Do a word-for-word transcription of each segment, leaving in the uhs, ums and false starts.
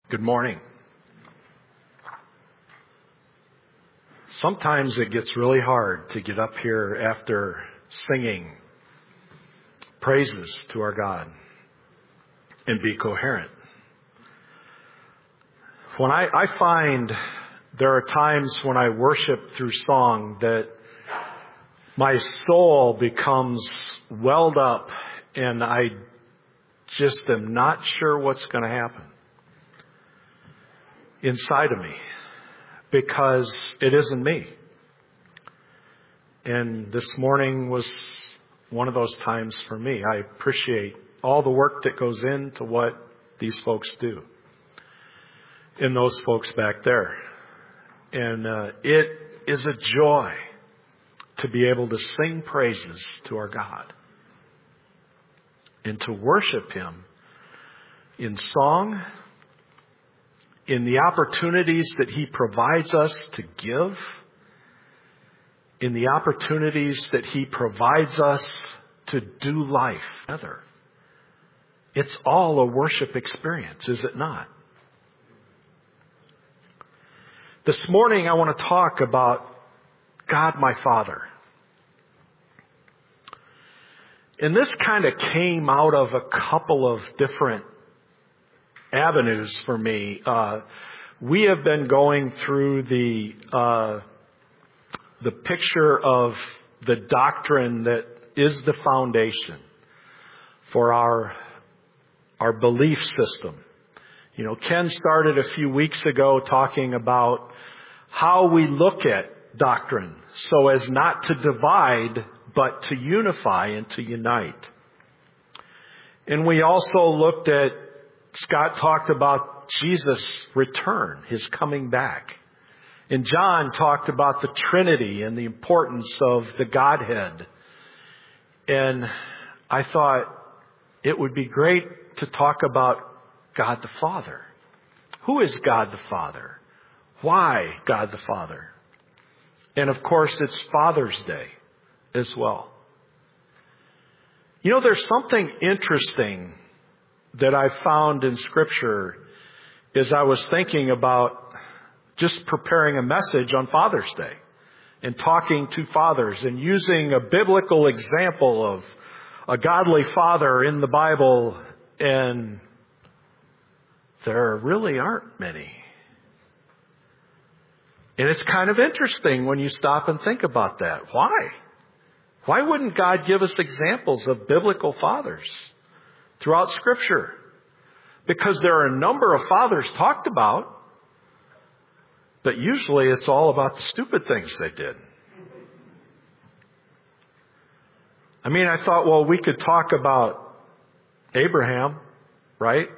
Good morning. Sometimes it gets really hard to get up here after singing praises to our God and be coherent. When I, I find there are times when I worship through song that my soul becomes welled up and I just am not sure what's going to happen inside of me, because it isn't me. And this morning was one of those times for me. I appreciate all the work that goes into what these folks do and those folks back there. And uh, it is a joy to be able to sing praises to our God and to worship Him in song, in the opportunities that He provides us to give, in the opportunities that He provides us to do life together. It's all a worship experience, is it not? This morning I want to talk about God my Father. And this kind of came out of a couple of different avenues for me. Uh, we have been going through the uh, the picture of the doctrine that is the foundation for our our belief system. You know, Ken started a few weeks ago talking about how we look at doctrine so as not to divide, but to unify and to unite. And we also looked at Scott talked about Jesus' return, His coming back. And John talked about the Trinity and the importance of the Godhead. And I thought it would be great to talk about God the Father. Who is God the Father? Why God the Father? And of course, it's Father's Day as well. You know, there's something interesting that I found in Scripture as I was thinking about just preparing a message on Father's Day and talking to fathers and using a biblical example of a godly father in the Bible, and there really aren't many. And it's kind of interesting when you stop and think about that. Why? Why wouldn't God give us examples of biblical fathers throughout Scripture? Because there are a number of fathers talked about, but usually it's all about the stupid things they did. I mean, I thought, well, we could talk about Abraham, right?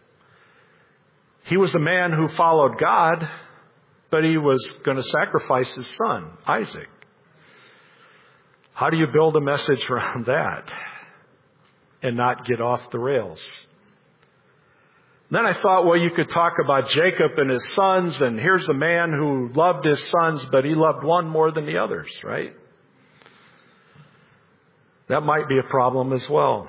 He was a man who followed God, but he was going to sacrifice his son, Isaac. How do you build a message around that and not get off the rails? Then I thought, well, you could talk about Jacob and his sons, and here's a man who loved his sons, but he loved one more than the others, right? That might be a problem as well.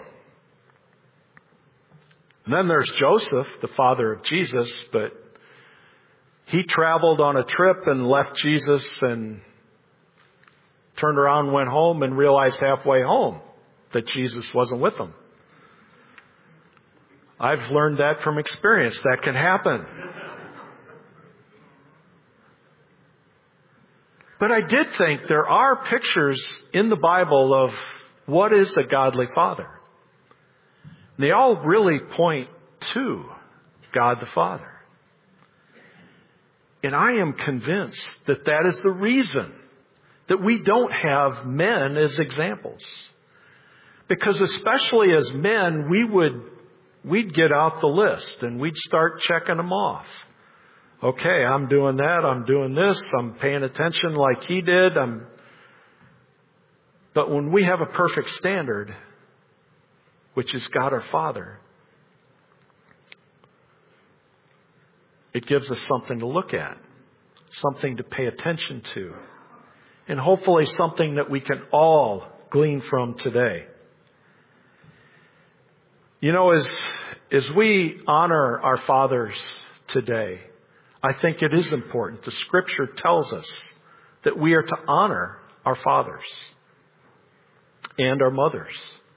And then there's Joseph, the father of Jesus, but he traveled on a trip and left Jesus and turned around, went home, and realized halfway home that Jesus wasn't with him. I've learned that from experience. That can happen. But I did think there are pictures in the Bible of what is a godly father. They all really point to God the Father. And I am convinced that that is the reason that we don't have men as examples. Because especially as men, we would We'd get out the list and we'd start checking them off. Okay, I'm doing that. I'm doing this. I'm paying attention like he did. I'm... But when we have a perfect standard, which is God our Father, it gives us something to look at, something to pay attention to, and hopefully something that we can all glean from today. You know, as, as we honor our fathers today. I think it is important. The Scripture tells us that we are to honor our fathers and our mothers.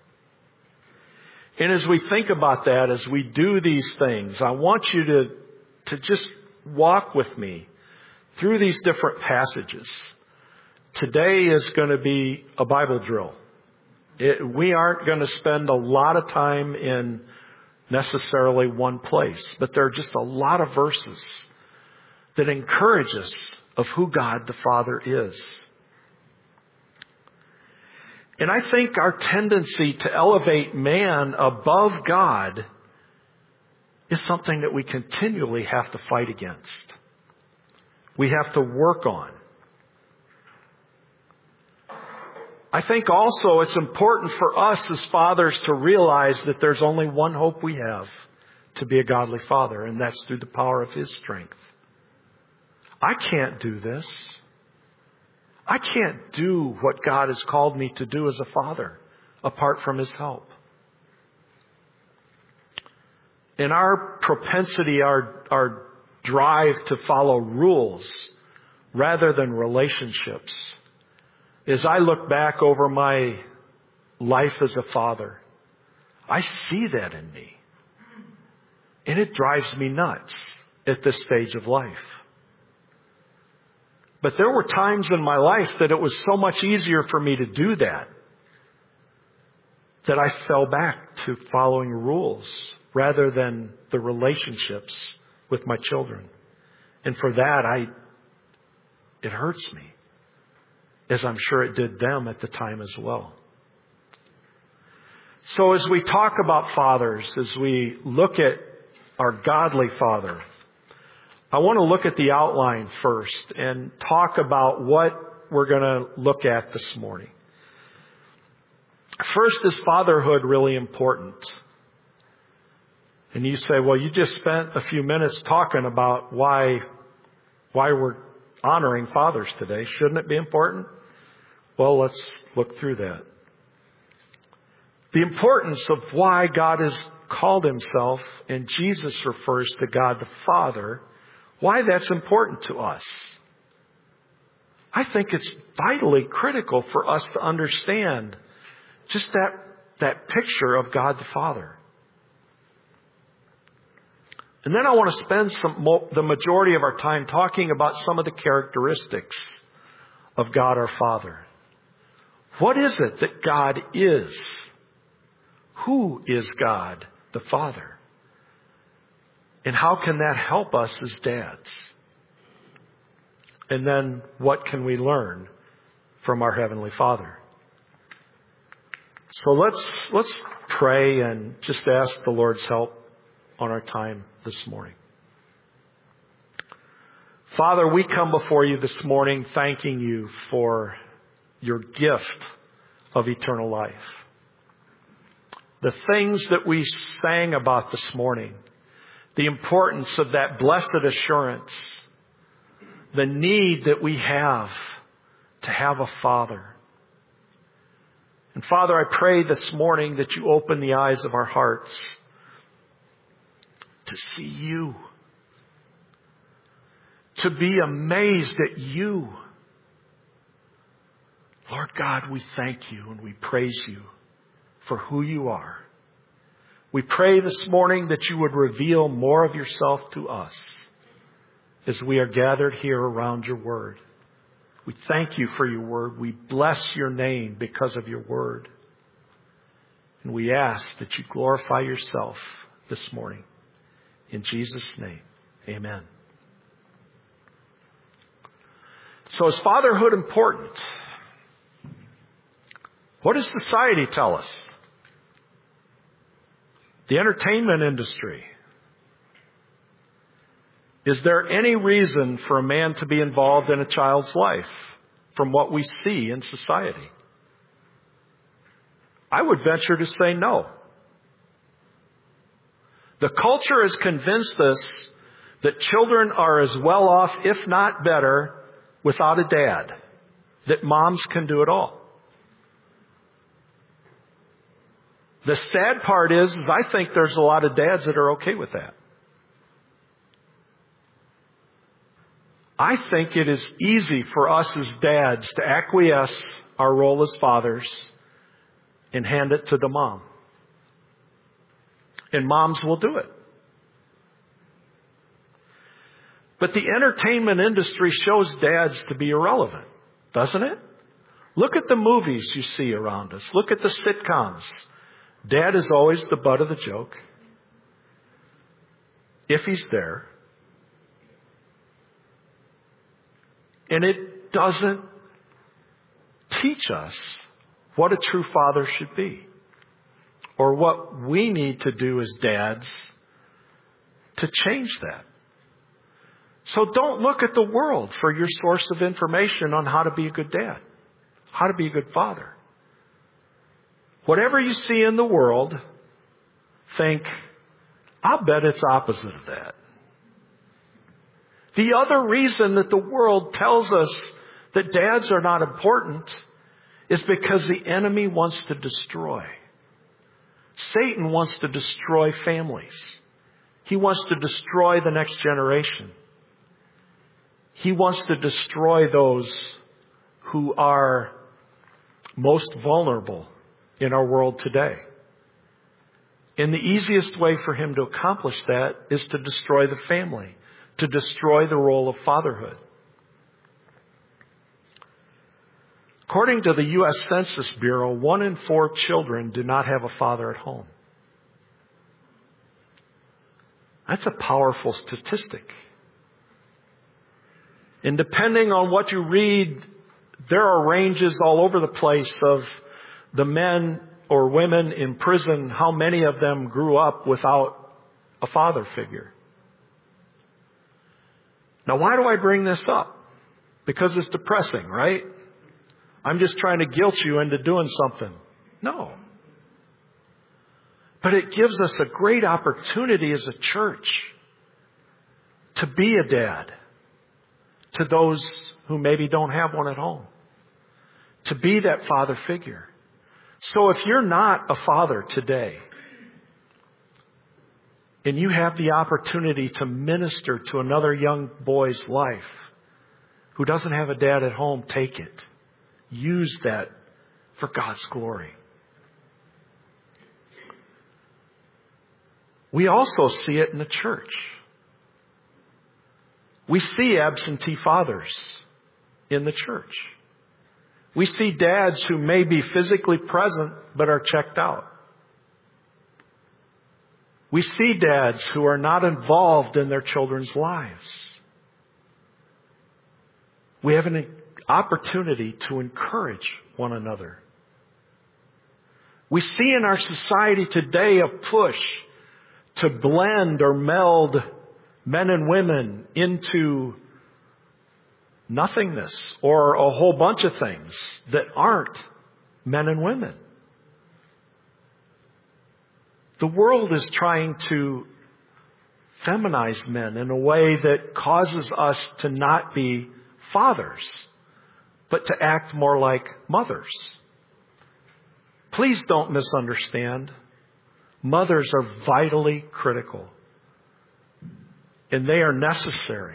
And as we think about that, as we do these things, I want you to, to just walk with me through these different passages. Today is going to be a Bible drill. It, we aren't going to spend a lot of time in necessarily one place, but there are just a lot of verses that encourage us of who God the Father is. And I think our tendency to elevate man above God is something that we continually have to fight against. We have to work on. I think also it's important for us as fathers to realize that there's only one hope we have to be a godly father, and that's through the power of His strength. I can't do this. I can't do what God has called me to do as a father apart from His help. In our propensity, our, our drive to follow rules rather than relationships, as I look back over my life as a father, I see that in me. And it drives me nuts at this stage of life. But there were times in my life that it was so much easier for me to do that, that I fell back to following rules rather than the relationships with my children. And for that, I, it hurts me, as I'm sure it did them at the time as well. So as we talk about fathers, as we look at our godly father, I want to look at the outline first and talk about what we're going to look at this morning. First, is fatherhood really important? And you say, well, you just spent a few minutes talking about why, why we're honoring fathers today. Shouldn't it be important? Well, let's look through that. The importance of why God has called Himself, and Jesus refers to God the Father, why that's important to us. I think it's vitally critical for us to understand just that, that picture of God the Father. And then I want to spend some, the majority of our time talking about some of the characteristics of God our Father. What is it that God is? Who is God the Father? And how can that help us as dads? And then what can we learn from our Heavenly Father? So let's, let's pray and just ask the Lord's help on our time this morning. Father, we come before You this morning thanking You for Your gift of eternal life. The things that we sang about this morning, the importance of that blessed assurance, the need that we have to have a Father. And Father, I pray this morning that You open the eyes of our hearts to see You, to be amazed at You. Lord God, we thank You and we praise You for who You are. We pray this morning that You would reveal more of Yourself to us as we are gathered here around Your Word. We thank You for Your Word. We bless Your name because of Your Word. And we ask that You glorify Yourself this morning. In Jesus' name, amen. So is fatherhood important? What does society tell us? The entertainment industry. Is there any reason for a man to be involved in a child's life from what we see in society? I would venture to say no. The culture has convinced us that children are as well off, if not better, without a dad. That moms can do it all. The sad part is, is I think there's a lot of dads that are okay with that. I think it is easy for us as dads to acquiesce our role as fathers and hand it to the mom. And moms will do it. But the entertainment industry shows dads to be irrelevant, doesn't it? Look at the movies you see around us. Look at the sitcoms. Dad is always the butt of the joke, if he's there. And it doesn't teach us what a true father should be, or what we need to do as dads to change that. So don't look at the world for your source of information on how to be a good dad, how to be a good father. Whatever you see in the world, think, I'll bet it's opposite of that. The other reason that the world tells us that dads are not important is because the enemy wants to destroy. Satan wants to destroy families. He wants to destroy the next generation. He wants to destroy those who are most vulnerable in our world today. And the easiest way for him to accomplish that is to destroy the family, to destroy the role of fatherhood. According to the U S Census Bureau, one in four children do not have a father at home. That's a powerful statistic. And depending on what you read, there are ranges all over the place of the men or women in prison, how many of them grew up without a father figure. Now, why do I bring this up? Because it's depressing, right? I'm just trying to guilt you into doing something. No. But it gives us a great opportunity as a church to be a dad to those who maybe don't have one at home, to be that father figure. So if you're not a father today, and you have the opportunity to minister to another young boy's life who doesn't have a dad at home, take it. Use that for God's glory. We also see it in the church. We see absentee fathers in the church. We see dads who may be physically present but are checked out. We see dads who are not involved in their children's lives. We have an opportunity to encourage one another. We see in our society today a push to blend or meld men and women into nothingness or a whole bunch of things that aren't men and women. The world is trying to feminize men in a way that causes us to not be fathers, but to act more like mothers. Please don't misunderstand. Mothers are vitally critical, and they are necessary.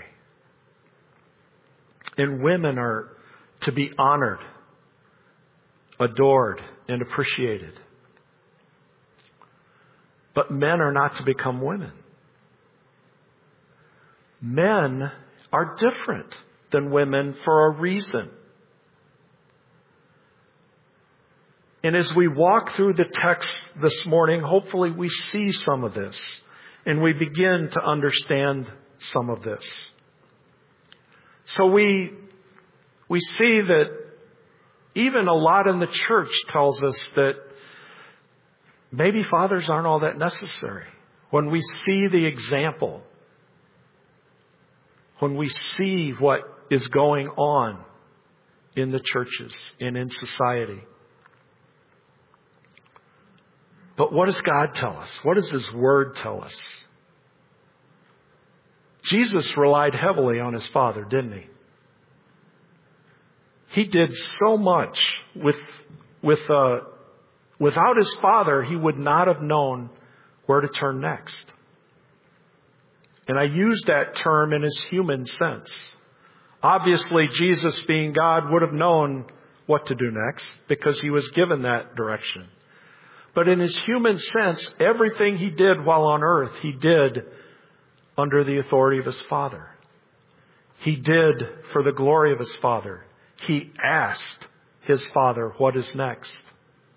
And women are to be honored, adored, and appreciated. But men are not to become women. Men are different than women for a reason. And as we walk through the text this morning, hopefully we see some of this and we begin to understand some of this. So we, we see that even a lot in the church tells us that maybe fathers aren't all that necessary. When we see the example, when we see what is going on in the churches and in society. But what does God tell us? What does His Word tell us? Jesus relied heavily on His Father, didn't He? He did so much with, with, uh, without His Father, He would not have known where to turn next. And I use that term in its human sense. Obviously, Jesus, being God, would have known what to do next because he was given that direction. But in his human sense, everything he did while on earth, he did under the authority of his Father. He did for the glory of his Father. He asked his Father, what is next?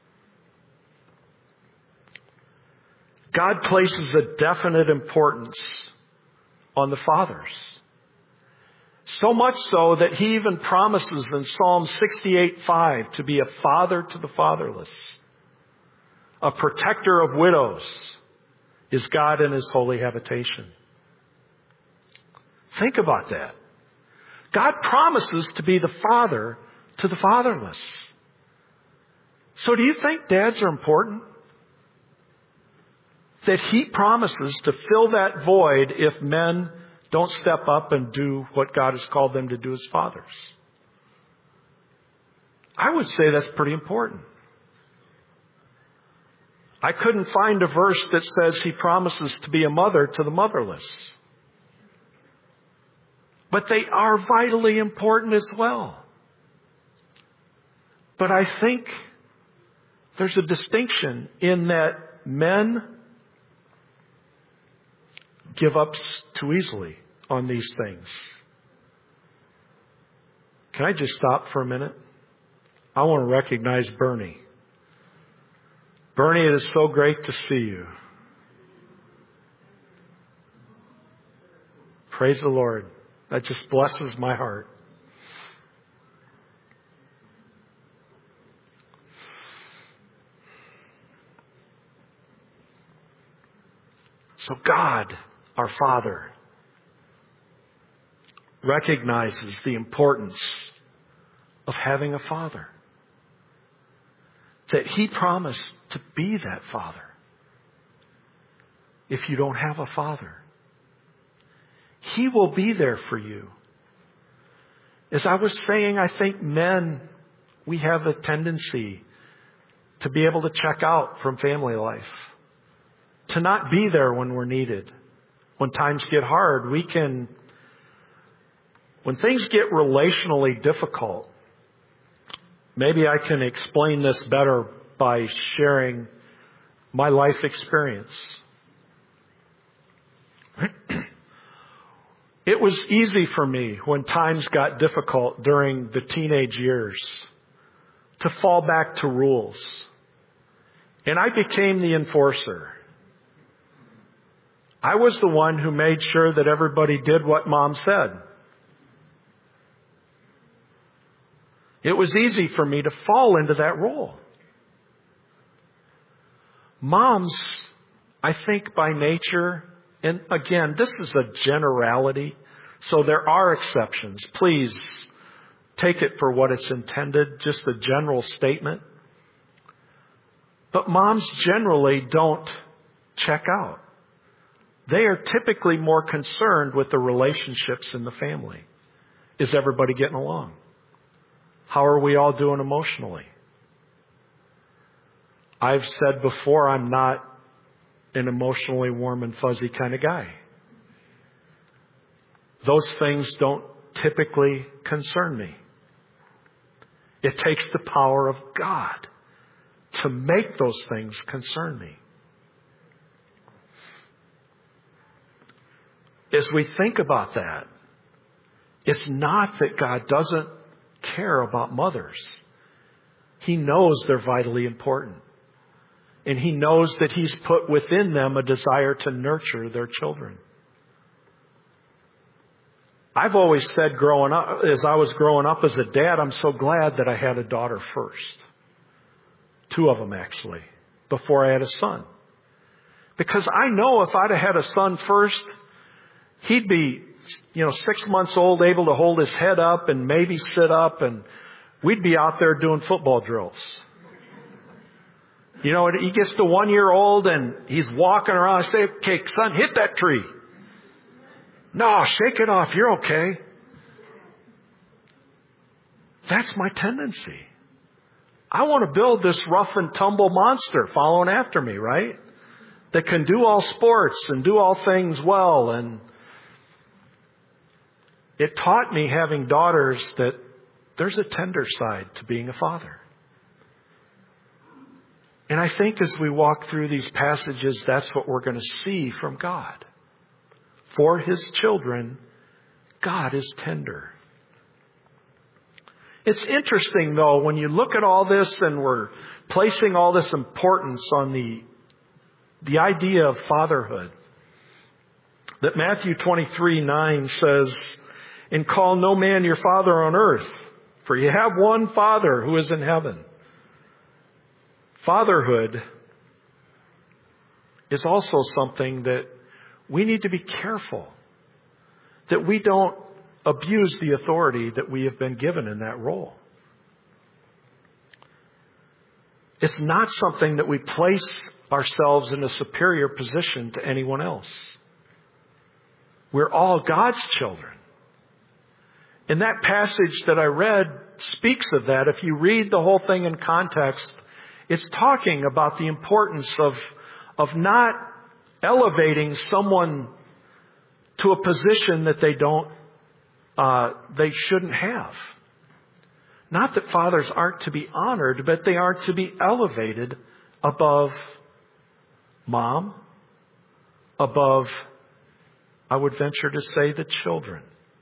God places a definite importance on the fathers. So much so that he even promises in Psalm sixty-eight five to be a father to the fatherless. A protector of widows is God in his holy habitation. Think about that. God promises to be the father to the fatherless. So do you think dads are important? That he promises to fill that void if men don't step up and do what God has called them to do as fathers. I would say that's pretty important. I couldn't find a verse that says he promises to be a mother to the motherless. But they are vitally important as well. But I think there's a distinction in that men give up too easily on these things. Can I just stop for a minute? I want to recognize Bernie. Bernie, it is so great to see you. Praise the Lord. That just blesses my heart. So God, our Father, recognizes the importance of having a father. That he promised to be that father if you don't have a father. He will be there for you. As I was saying, I think men, we have a tendency to be able to check out from family life. To not be there when we're needed. When times get hard, we can, when things get relationally difficult, maybe I can explain this better by sharing my life experience. It was easy for me when times got difficult during the teenage years to fall back to rules. And I became the enforcer. I was the one who made sure that everybody did what Mom said. It was easy for me to fall into that role. Moms, I think by nature, and again, this is a generality, so there are exceptions. Please take it for what it's intended, just a general statement. But moms generally don't check out. They are typically more concerned with the relationships in the family. Is everybody getting along? How are we all doing emotionally? I've said before, I'm not an emotionally warm and fuzzy kind of guy. Those things don't typically concern me. It takes the power of God to make those things concern me. As we think about that, it's not that God doesn't care about mothers. He knows they're vitally important. And He knows that He's put within them a desire to nurture their children. I've always said growing up, as I was growing up as a dad, I'm so glad that I had a daughter first. Two of them actually, before I had a son. Because I know if I'd have had a son first, he'd be, you know, six months old, able to hold his head up and maybe sit up, and we'd be out there doing football drills. You know, he gets to one year old and he's walking around. I say, okay, son, hit that tree. No, shake it off. You're okay. That's my tendency. I want to build this rough and tumble monster following after me, right? That can do all sports and do all things well. And it taught me, having daughters, that there's a tender side to being a father. And I think as we walk through these passages, that's what we're going to see from God. For His children, God is tender. It's interesting, though, when you look at all this and we're placing all this importance on the, the idea of fatherhood, that Matthew twenty-three nine says, "And call no man your father on earth, for you have one Father who is in heaven." Fatherhood is also something that we need to be careful that we don't abuse the authority that we have been given in that role. It's not something that we place ourselves in a superior position to anyone else. We're all God's children. And that passage that I read speaks of that. If you read the whole thing in context, it's talking about the importance of, of not elevating someone to a position that they don't, uh, they shouldn't have. Not that fathers aren't to be honored, but they aren't to be elevated above mom, above, I would venture to say, the children.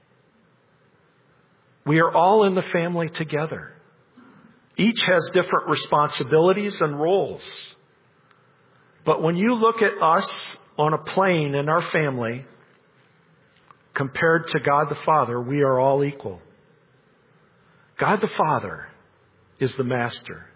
We are all in the family together. Each has different responsibilities and roles. But when you look at us on a plane in our family, compared to God the Father, we are all equal. God the Father is the master.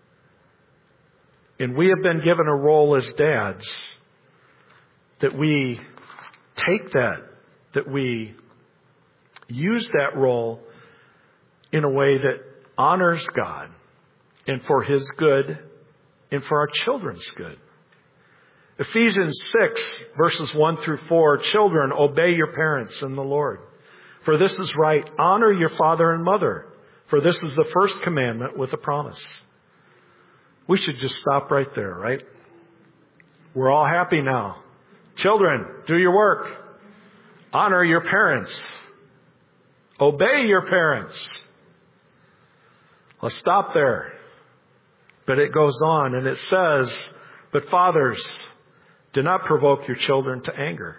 And we have been given a role as dads that we take that, that we use that role in a way that honors God and for His good and for our children's good. Ephesians six, verses one through four, "Children, obey your parents in the Lord, for this is right. Honor your father and mother, for this is the first commandment with a promise." We should just stop right there, right? We're all happy now. Children, do your work. Honor your parents. Obey your parents. Let's stop there. But it goes on and it says, "But fathers, do not provoke your children to anger."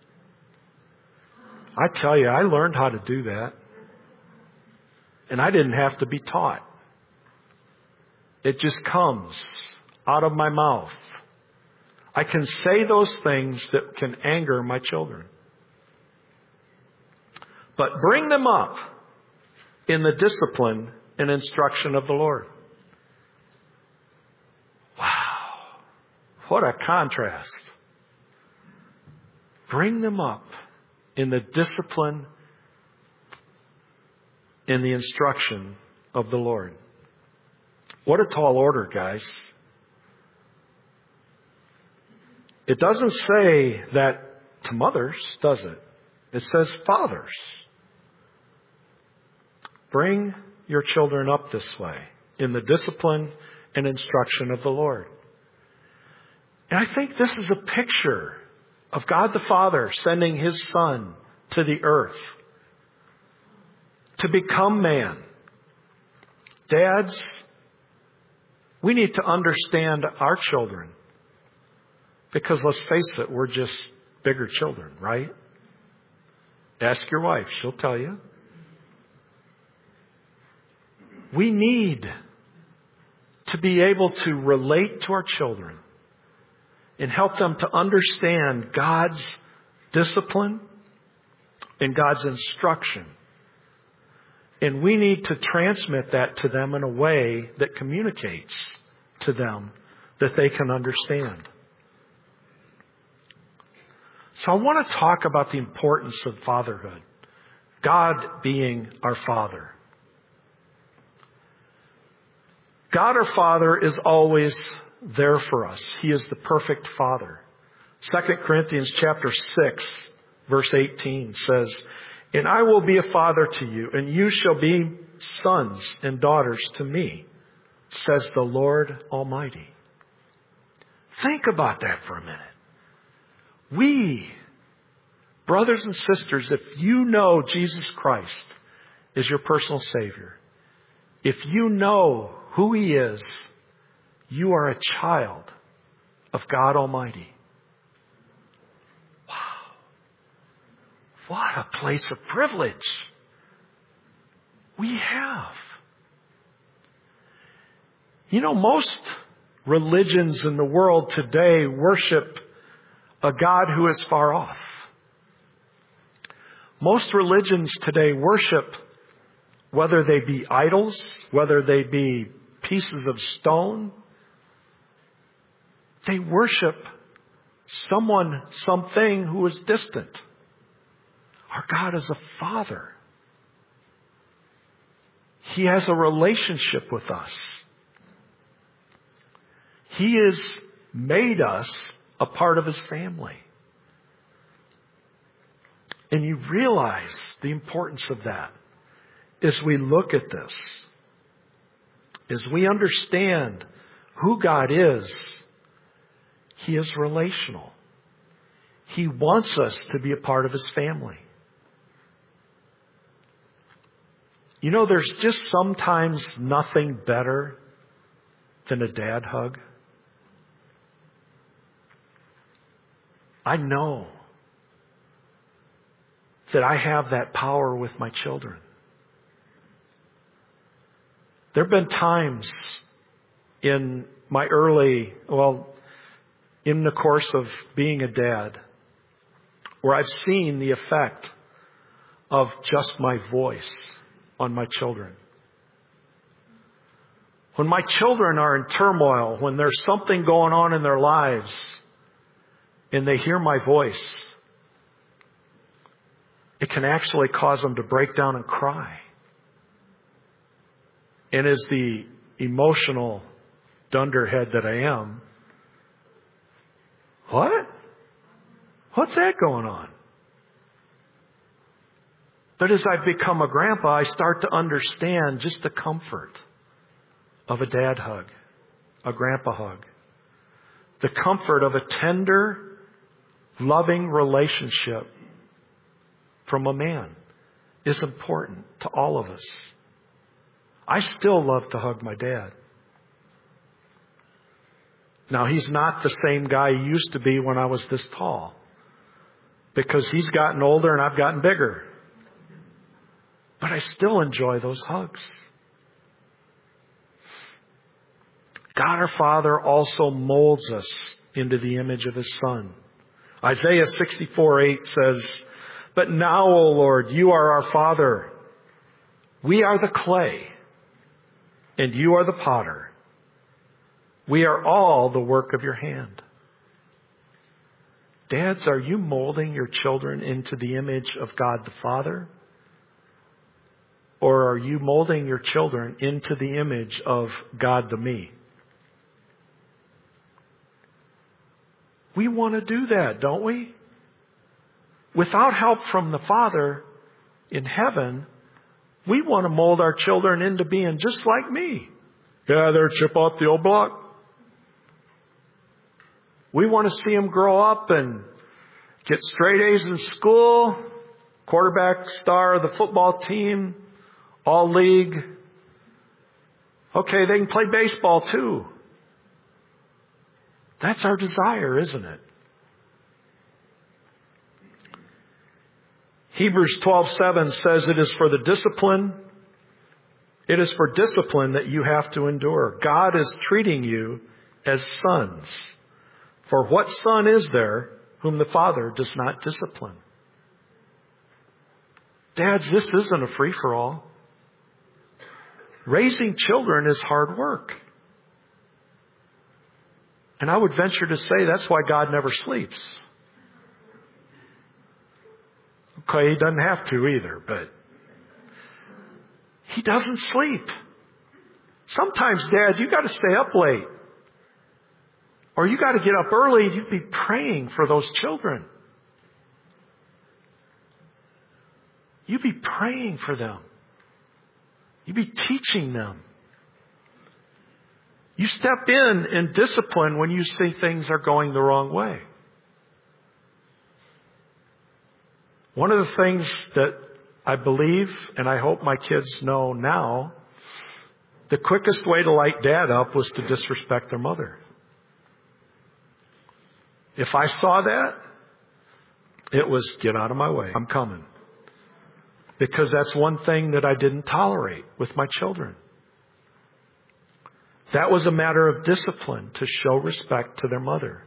I tell you, I learned how to do that. And I didn't have to be taught. It just comes out of my mouth. I can say those things that can anger my children. But bring them up in the discipline and instruction of the Lord. Wow. What a contrast. Bring them up in the discipline and the instruction of the Lord. What a tall order, guys. It doesn't say that to mothers, does it? It says fathers. Bring your children up this way in the discipline and instruction of the Lord. And I think this is a picture of God the Father sending His Son to the earth to become man. Dads, we need to understand our children. Because let's face it, we're just bigger children, right? Ask your wife, she'll tell you. We need to be able to relate to our children and help them to understand God's discipline and God's instruction. And we need to transmit that to them in a way that communicates to them that they can understand. So I want to talk about the importance of fatherhood. God being our Father. God our Father is always there for us. He is the perfect Father. Second Corinthians chapter six, verse eighteen says, "And I will be a father to you, and you shall be sons and daughters to me, says the Lord Almighty." Think about that for a minute. We Brothers and sisters, if you know Jesus Christ is your personal Savior, if you know who He is, you are a child of God Almighty. Wow. What a place of privilege we have. You know, most religions in the world today worship a God who is far off. Most religions today worship, whether they be idols, whether they be pieces of stone, they worship someone, something who is distant. Our God is a Father. He has a relationship with us. He has made us a part of His family. And you realize the importance of that as we look at this. As we understand who God is, He is relational. He wants us to be a part of His family. You know, there's just sometimes nothing better than a dad hug. I know that I have that power with my children. There have been times in my early, well, in the course of being a dad, where I've seen the effect of just my voice on my children. When my children are in turmoil, when there's something going on in their lives, and they hear my voice, it can actually cause them to break down and cry. And as the emotional dunderhead that I am, what? What's that going on? But as I've become a grandpa, I start to understand just the comfort of a dad hug, a grandpa hug. The comfort of a tender, loving relationship from a man is important to all of us. I still love to hug my dad. Now, he's not the same guy he used to be when I was this tall, because he's gotten older and I've gotten bigger. But I still enjoy those hugs. God our Father also molds us into the image of His Son. Isaiah sixty-four eight says, "But now, O Lord, you are our Father. We are the clay, and you are the potter. We are all the work of your hand." Dads, are you molding your children into the image of God the Father? Or are you molding your children into the image of God the Me? We want to do that, don't we? Without help from the Father in heaven, we want to mold our children into being just like me. Yeah, they're chip off the old block. We want to see them grow up and get straight A's in school, quarterback star of the football team, all league. Okay, they can play baseball too. That's our desire, isn't it? Hebrews twelve seven says it is for the discipline. It is for discipline that you have to endure. God is treating you as sons. For what son is there whom the Father does not discipline? Dads, this isn't a free-for-all. Raising children is hard work. And I would venture to say that's why God never sleeps. Okay, He doesn't have to either, but He doesn't sleep. Sometimes, Dad, you got to stay up late. Or you got to get up early and you'd be praying for those children. You'd be praying for them. You'd be teaching them. You step in and discipline when you see things are going the wrong way. One of the things that I believe, and I hope my kids know now, the quickest way to light dad up was to disrespect their mother. If I saw that, it was, get out of my way, I'm coming. Because that's one thing that I didn't tolerate with my children. That was a matter of discipline to show respect to their mother.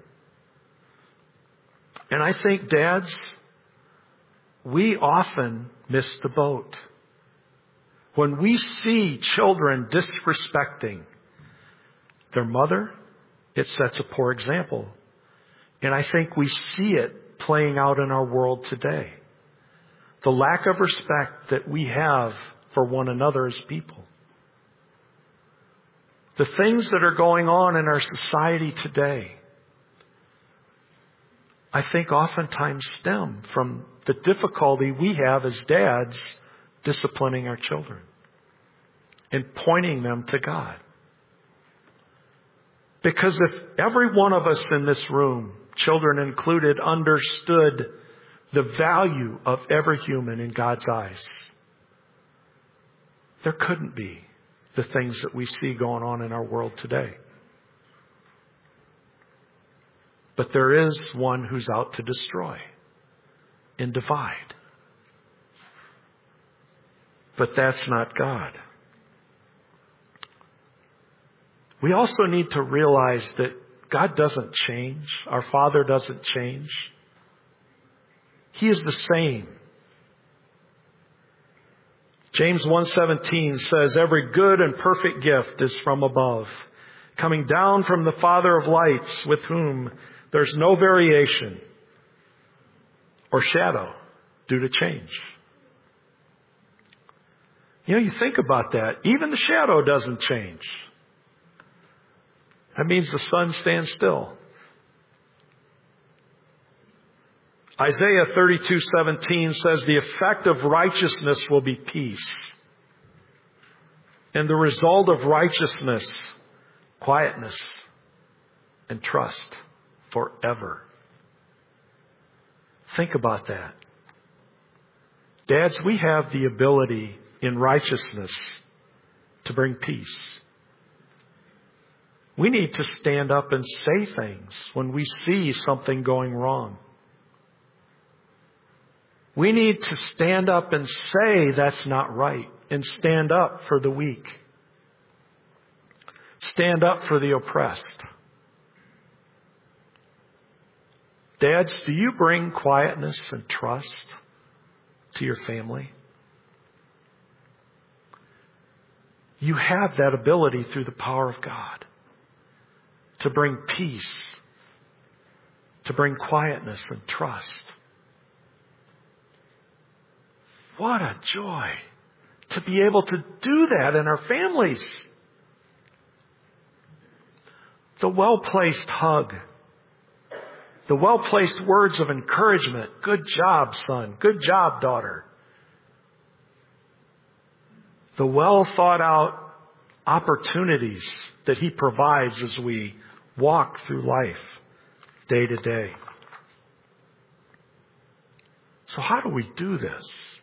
And I think dads, we often miss the boat. When we see children disrespecting their mother, it sets a poor example. And I think we see it playing out in our world today. The lack of respect that we have for one another as people. The things that are going on in our society today, I think oftentimes stem from the difficulty we have as dads disciplining our children and pointing them to God. Because if every one of us in this room, children included, understood the value of every human in God's eyes, there couldn't be the things that we see going on in our world today. But there is one who's out to destroy and divide. But that's not God. We also need to realize that God doesn't change. Our Father doesn't change. He is the same. James one seventeen says, every good and perfect gift is from above, coming down from the Father of lights, with whom there's no variation or shadow due to change. You know, you think about that. Even the shadow doesn't change. That means the sun stands still. Isaiah thirty-two seventeen says the effect of righteousness will be peace. And the result of righteousness, quietness and trust forever. Think about that. Dads, we have the ability in righteousness to bring peace. We need to stand up and say things when we see something going wrong. We need to stand up and say that's not right, and stand up for the weak. Stand up for the oppressed. Dads, do you bring quietness and trust to your family? You have that ability through the power of God to bring peace, to bring quietness and trust. What a joy to be able to do that in our families. The well-placed hug, the well-placed words of encouragement. Good job, son. Good job, daughter. The well-thought-out opportunities that He provides as we walk through life day to day. So how do we do this?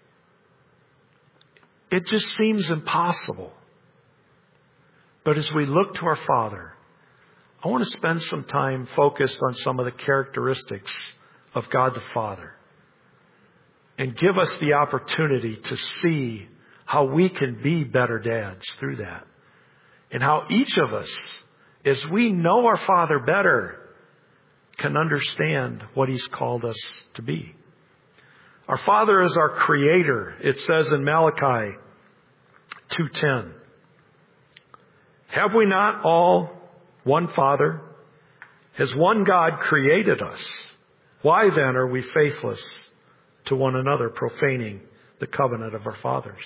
It just seems impossible. But as we look to our Father, I want to spend some time focused on some of the characteristics of God the Father and give us the opportunity to see how we can be better dads through that. And how each of us, as we know our Father better, can understand what He's called us to be. Our Father is our Creator. It says in Malachi two ten, have we not all one Father? Has one God created us? Why then are we faithless to one another, profaning the covenant of our fathers?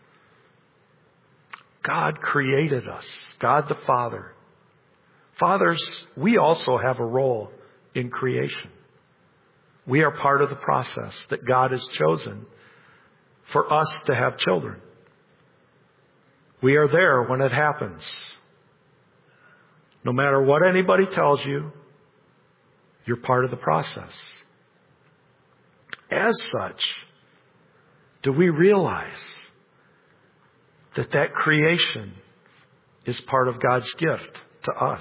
God created us. God the Father. Fathers, we also have a role in creation. We are part of the process that God has chosen for us to have children. We are there when it happens. No matter what anybody tells you, you're part of the process. As such, Do we realize that that creation is part of God's gift to us?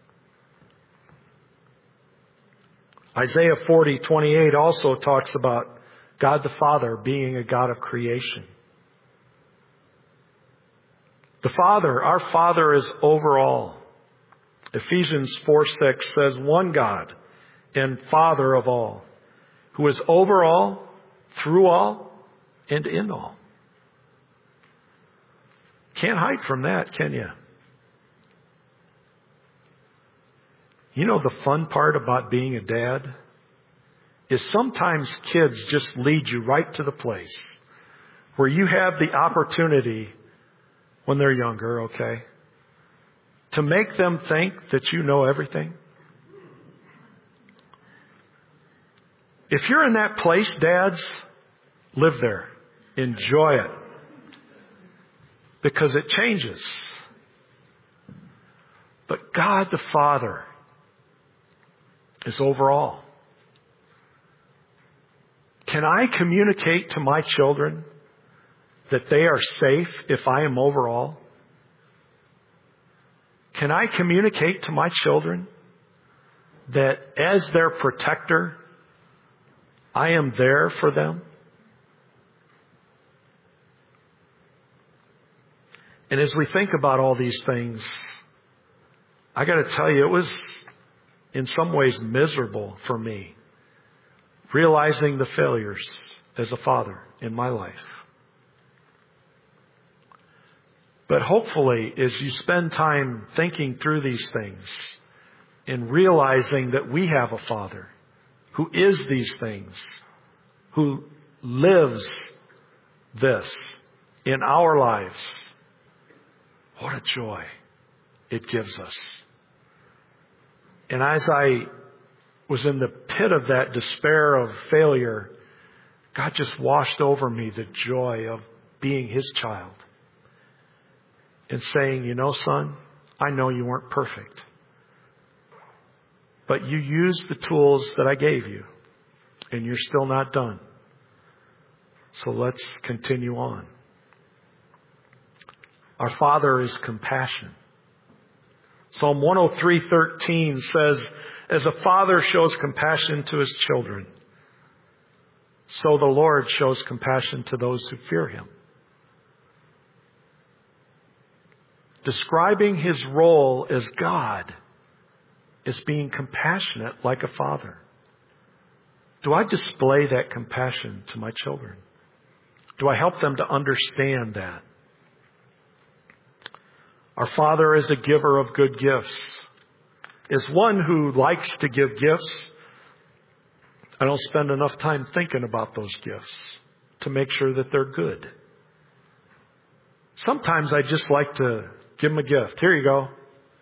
Isaiah forty twenty-eight also talks about God the Father being a God of creation. The Father, our Father, is over all. Ephesians four six says, one God and Father of all, who is over all, through all, and in all. Can't hide from that, can you? You know the fun part about being a dad is sometimes kids just lead you right to the place where you have the opportunity when they're younger, okay, to make them think that you know everything. If you're in that place, dads, live there. Enjoy it. Because it changes. But God the Father is over all. Can I communicate to my children that they are safe if I am over all? Can I communicate to my children that as their protector, I am there for them? And as we think about all these things, I got to tell you, it was in some ways miserable for me, realizing the failures as a father in my life. But hopefully, as you spend time thinking through these things and realizing that we have a Father who is these things, who lives this in our lives, what a joy it gives us. And as I was in the pit of that despair of failure, God just washed over me the joy of being His child and saying, you know, son, I know you weren't perfect, but you used the tools that I gave you and you're still not done. So let's continue on. Our Father is compassion. Psalm one oh three thirteen says, as a father shows compassion to his children, so the Lord shows compassion to those who fear Him. Describing His role as God is being compassionate like a father. Do I display that compassion to my children? Do I help them to understand that? Our Father is a giver of good gifts. As one who likes to give gifts, I don't spend enough time thinking about those gifts to make sure that they're good. Sometimes I just like to give them a gift. Here you go.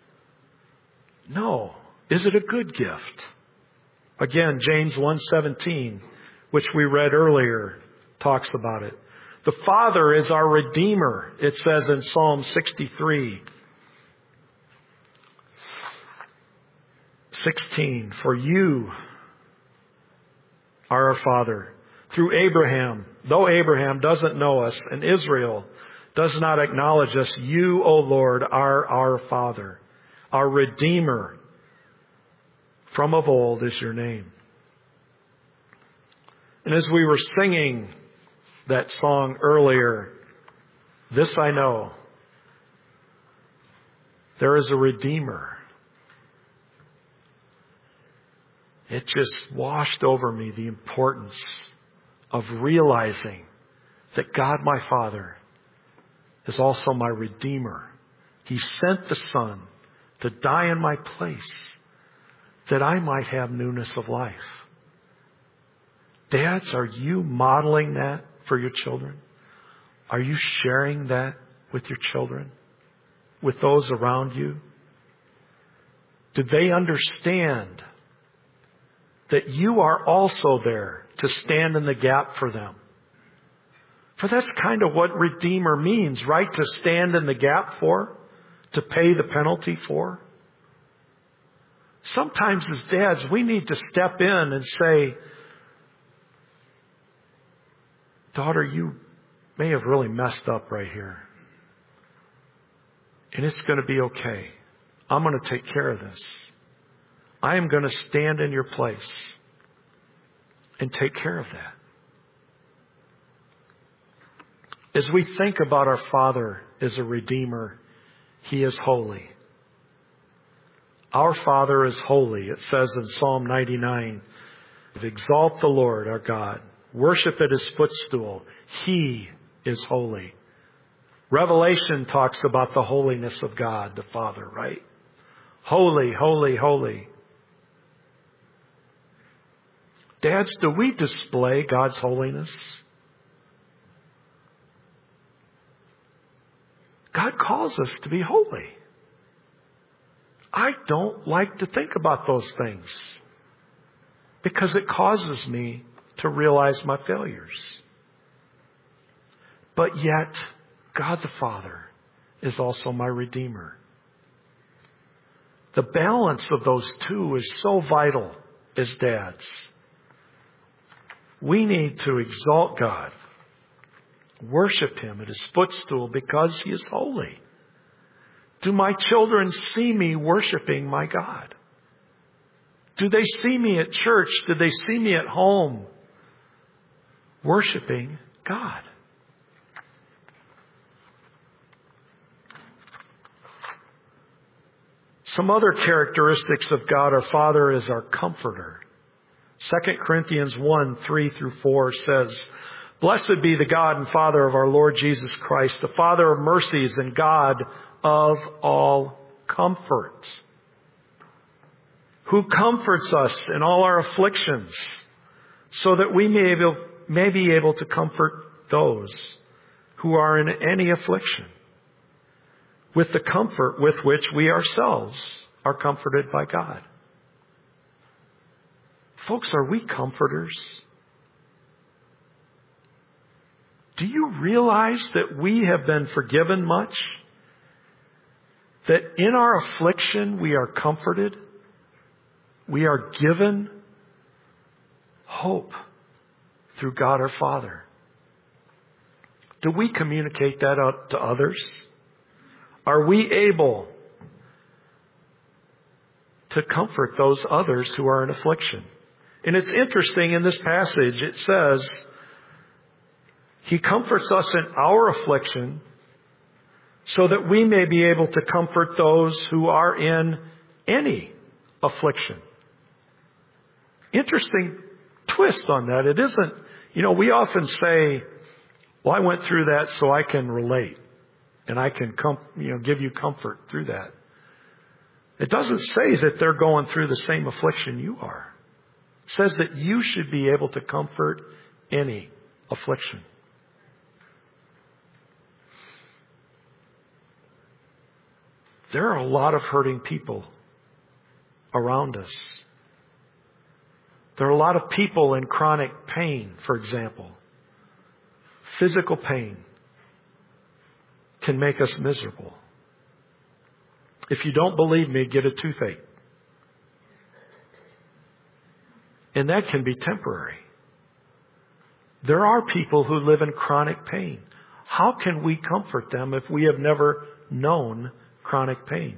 No. Is it a good gift? Again, James one seventeen, which we read earlier, talks about it. The Father is our Redeemer, it says in Psalm sixty-three. sixteen, for you are our Father. Through Abraham, though Abraham doesn't know us and Israel does not acknowledge us, you, O Lord, are our Father. Our Redeemer from of old is your name. And as we were singing that song earlier, this I know, there is a Redeemer. It just washed over me the importance of realizing that God, my Father, is also my Redeemer. He sent the Son to die in my place that I might have newness of life. Dads, are you modeling that for your children? Are you sharing that with your children? With those around you? Do they understand that you are also there to stand in the gap for them? For that's kind of what Redeemer means, right? To stand in the gap for, to pay the penalty for. Sometimes as dads, we need to step in and say, daughter, you may have really messed up right here. And it's going to be okay. I'm going to take care of this. I am going to stand in your place and take care of that. As we think about our Father as a Redeemer, He is holy. Our Father is holy. It says in Psalm ninety-nine, exalt the Lord our God. Worship at His footstool. He is holy. Revelation talks about the holiness of God, the Father, right? Holy, holy, holy. Dads, do we display God's holiness? God calls us to be holy. I don't like to think about those things because it causes me to realize my failures. But yet, God the Father is also my Redeemer. The balance of those two is so vital as dads. We need to exalt God, worship Him at His footstool because He is holy. Do my children see me worshiping my God? Do they see me at church? Do they see me at home worshiping God? Some other characteristics of God our Father is our comforter. Second Corinthians one, three through four says, blessed be the God and Father of our Lord Jesus Christ, the Father of mercies and God of all comfort, who comforts us in all our afflictions, so that we may, able, may be able to comfort those who are in any affliction with the comfort with which we ourselves are comforted by God. Folks, are we comforters? Do you realize that we have been forgiven much? That in our affliction we are comforted? We are given hope through God our Father. Do we communicate that out to others? Are we able to comfort those others who are in affliction? And it's interesting in this passage, it says, He comforts us in our affliction so that we may be able to comfort those who are in any affliction. Interesting twist on that. It isn't, you know, we often say, well, I went through that so I can relate and I can, com- you know, give you comfort through that. It doesn't say that they're going through the same affliction you are. It says that you should be able to comfort any affliction. There are a lot of hurting people around us. There are a lot of people in chronic pain, for example. Physical pain can make us miserable. If you don't believe me, get a toothache. And that can be temporary. There are people who live in chronic pain. How can we comfort them if we have never known chronic pain?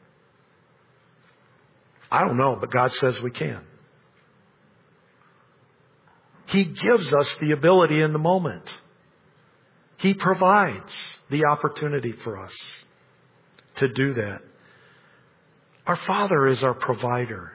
I don't know, but God says we can. He gives us the ability in the moment. He provides the opportunity for us to do that. Our Father is our provider.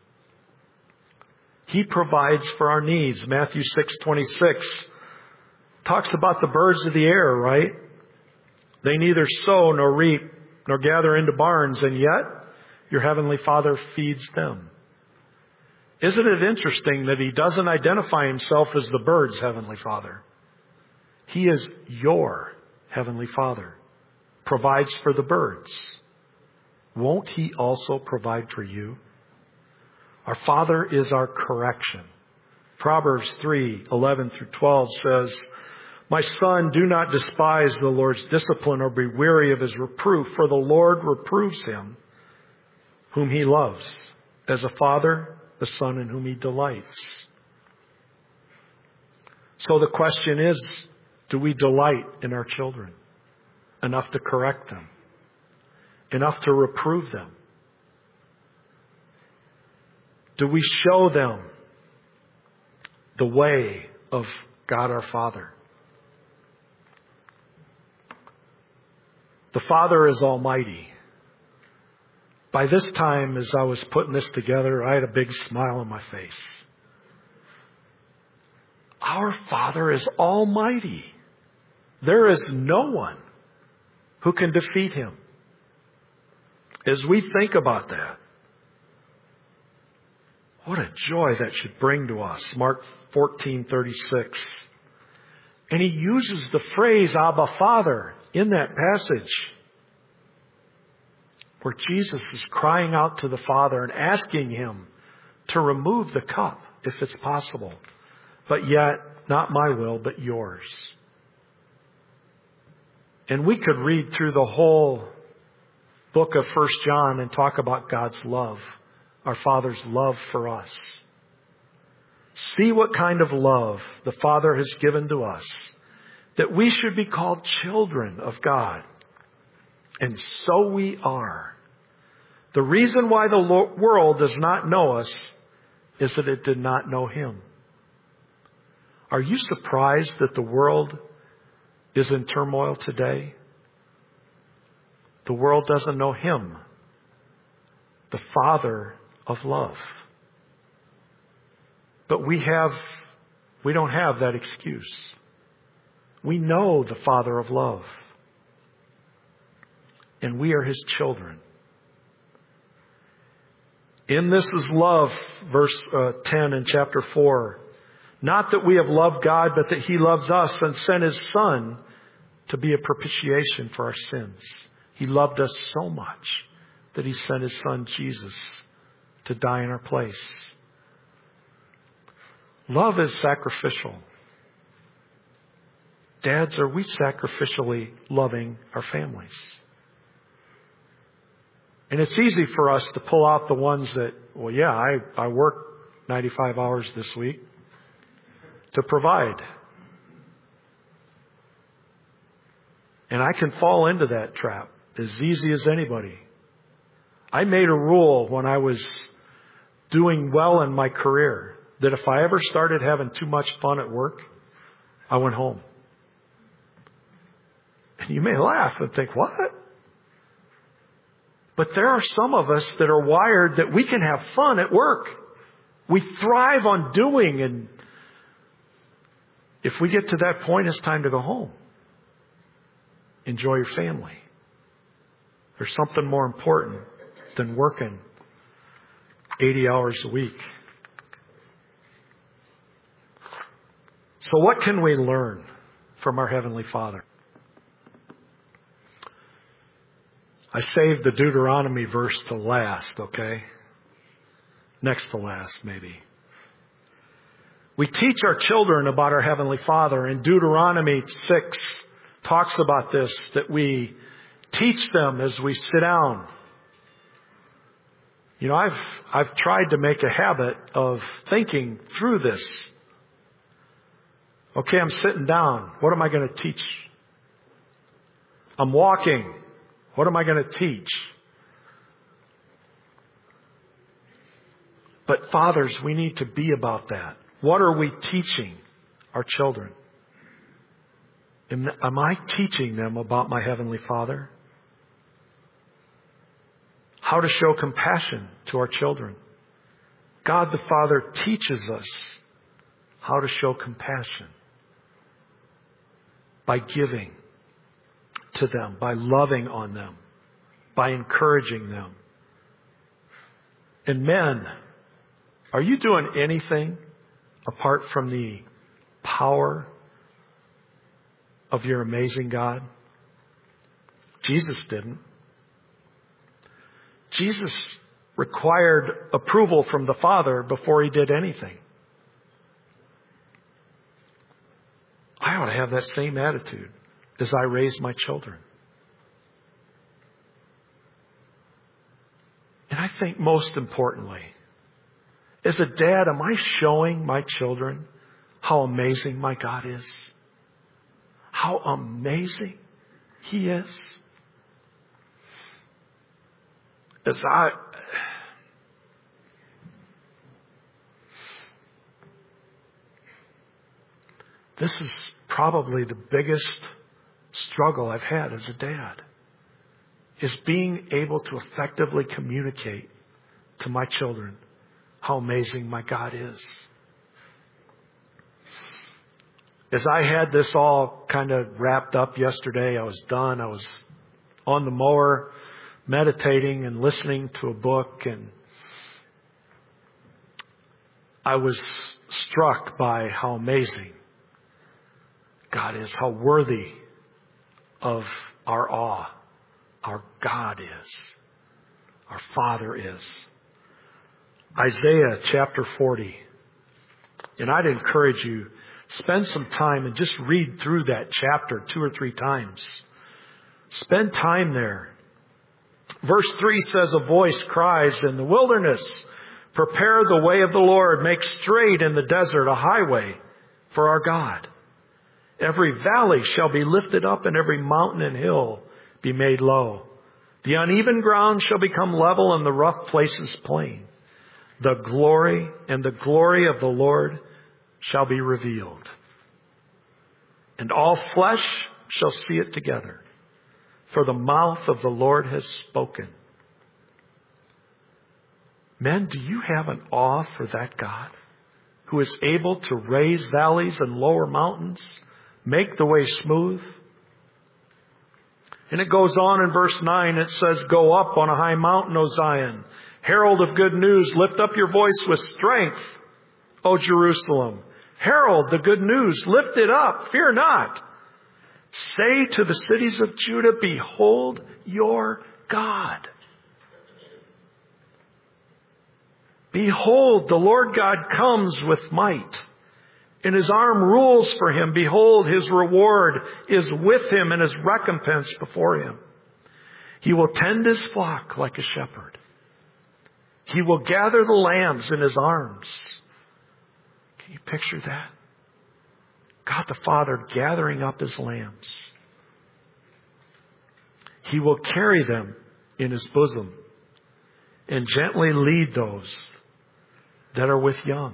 He provides for our needs. Matthew six twenty-six talks about the birds of the air, right? They neither sow nor reap nor gather into barns, and yet your heavenly Father feeds them. Isn't it interesting that He doesn't identify Himself as the bird's heavenly Father? He is your heavenly Father. Provides for the birds. Won't He also provide for you? Our Father is our correction. Proverbs three eleven through twelve says, my son, do not despise the Lord's discipline or be weary of His reproof, for the Lord reproves him whom He loves, as a father the Son in whom He delights. So the question is, Do we delight in our children enough to correct them, enough to reprove them? Do we show them the way of God our Father? The Father is almighty. By this time, as I was putting this together, I had a big smile on my face. Our Father is almighty. There is no one who can defeat Him. As we think about that, what a joy that should bring to us. Mark fourteen thirty-six. And He uses the phrase Abba Father in that passage, where Jesus is crying out to the Father and asking Him to remove the cup, if it's possible. But yet, not my will, but yours. And we could read through the whole book of First John and talk about God's love, our Father's love for us. See what kind of love the Father has given to us, that we should be called children of God. And so we are. The reason why the world does not know us is that it did not know Him. Are you surprised that the world is in turmoil today? The world doesn't know Him, the Father of love. But we have, we don't have that excuse. We know the Father of love. And we are His children. In this is love, verse uh, ten in chapter four. Not that we have loved God, but that He loves us and sent His Son to be a propitiation for our sins. He loved us so much that He sent His Son Jesus to die in our place. Love is sacrificial. Dads, are we sacrificially loving our families? And it's easy for us to pull out the ones that, well, yeah, I, I work ninety-five hours this week to provide. And I can fall into that trap as easy as anybody. I made a rule when I was doing well in my career that if I ever started having too much fun at work, I went home. And you may laugh and think, what? But there are some of us that are wired that we can have fun at work. We thrive on doing, and if we get to that point, it's time to go home. Enjoy your family. There's something more important than working eighty hours a week. So what can we learn from our Heavenly Father? I saved the Deuteronomy verse to last, okay? Next to last, maybe. We teach our children about our Heavenly Father. And Deuteronomy six talks about this, that we teach them as we sit down. You know, I've, I've tried to make a habit of thinking through this. Okay, I'm sitting down. What am I going to teach? I'm walking. What am I going to teach? But fathers, we need to be about that. What are we teaching our children? Am, am I teaching them about my Heavenly Father? How to show compassion to our children. God the Father teaches us how to show compassion by giving to them, by loving on them, by encouraging them. And men, are you doing anything apart from the power of your amazing God? Jesus didn't. Jesus required approval from the Father before He did anything. I ought to have that same attitude as I raise my children. And I think most importantly, as a dad, am I showing my children how amazing my God is? how amazing He is? As I, this is probably the biggest struggle I've had as a dad, is being able to effectively communicate to my children how amazing my God is. As I had this all kind of wrapped up yesterday, I was done. I was on the mower, meditating and listening to a book, and I was struck by how amazing God is, how worthy of our awe our God is, our Father is. Isaiah chapter forty. And I'd encourage you, spend some time and just read through that chapter two or three times. Spend time there. Verse three says, a voice cries in the wilderness, prepare the way of the Lord, make straight in the desert a highway for our God. Every valley shall be lifted up, and every mountain and hill be made low. The uneven ground shall become level, and the rough places plain. The glory and the glory of the Lord shall be revealed, and all flesh shall see it together, for the mouth of the Lord has spoken. Men, do you have an awe for that God who is able to raise valleys and lower mountains, make the way smooth? And it goes on in verse nine, it says, go up on a high mountain, O Zion, herald of good news, lift up your voice with strength, O Jerusalem. Herald the good news, lift it up, fear not. Say to the cities of Judah, behold your God. Behold, the Lord God comes with might, and His arm rules for Him. Behold, His reward is with Him, and His recompense before Him. He will tend His flock like a shepherd. He will gather the lambs in His arms. Can you picture that? God the Father gathering up His lambs. He will carry them in His bosom and gently lead those that are with young.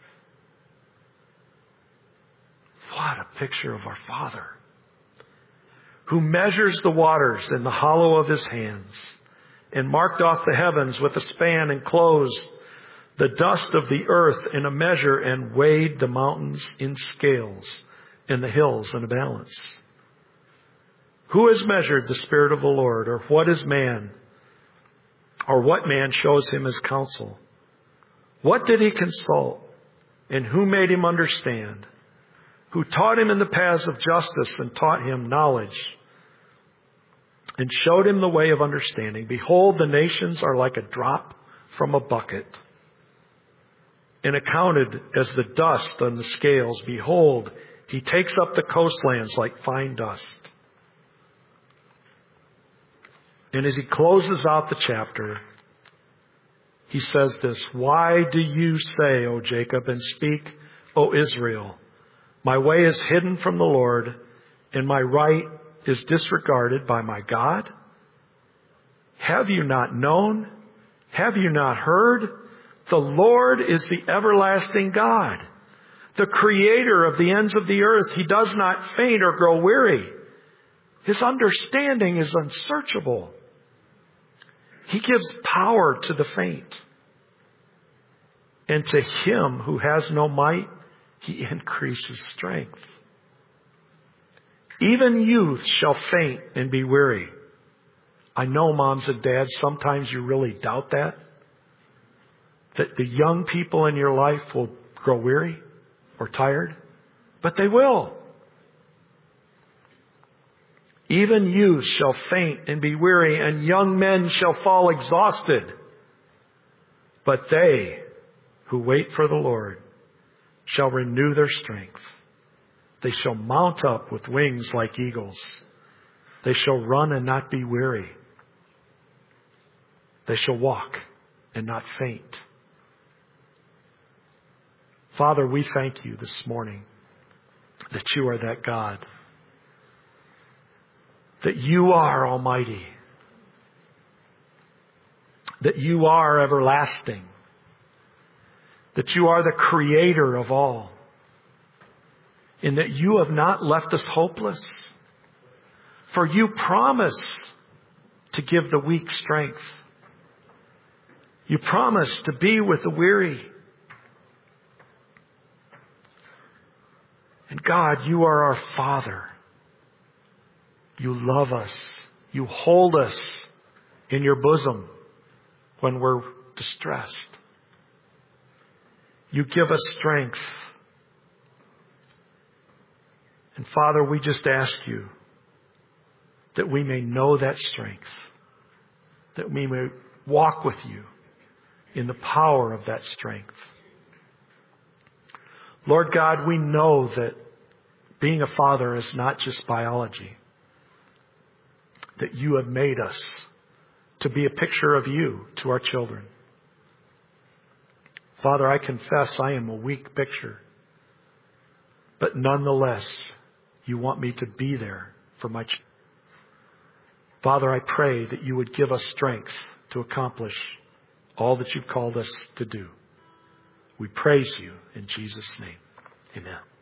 What a picture of our Father, who measures the waters in the hollow of His hands, and marked off the heavens with a span, and closed the dust of the earth in a measure, and weighed the mountains in scales and the hills in a balance. Who has measured the Spirit of the Lord? Or what is man? Or what man shows Him His counsel? What did He consult? And who made Him understand? Who taught Him in the paths of justice, and taught Him knowledge, and showed Him the way of understanding? Behold, the nations are like a drop from a bucket, and accounted as the dust on the scales. Behold, He takes up the coastlands like fine dust. And as He closes out the chapter, He says this, why do you say, O Jacob, and speak, O Israel, my way is hidden from the Lord, and my right is disregarded by my God? Have you not known? Have you not heard? The Lord is the everlasting God, the creator of the ends of the earth. He does not faint or grow weary. His understanding is unsearchable. He gives power to the faint. And to him who has no might, He increases strength. Even youth shall faint and be weary. I know, moms and dads, sometimes you really doubt that. That the young people in your life will grow weary or tired. But they will. Even youth shall faint and be weary, and young men shall fall exhausted. But they who wait for the Lord shall renew their strength. They shall mount up with wings like eagles. They shall run and not be weary. They shall walk and not faint. Father, we thank You this morning that You are that God that you are almighty, that you are everlasting, that you are the creator of all, and that you have not left us hopeless. For you promise to give the weak strength. You promise to be with the weary. And God, you are our Father. You love us. You hold us in your bosom when we're distressed. You give us strength. And Father, we just ask you that we may know that strength, that we may walk with you in the power of that strength. Lord God, we know that being a father is not just biology, that you have made us to be a picture of you to our children. Father, I confess I am a weak picture, but nonetheless, you want me to be there for my children. Father, I pray that you would give us strength to accomplish all that you've called us to do. We praise you in Jesus' name. Amen.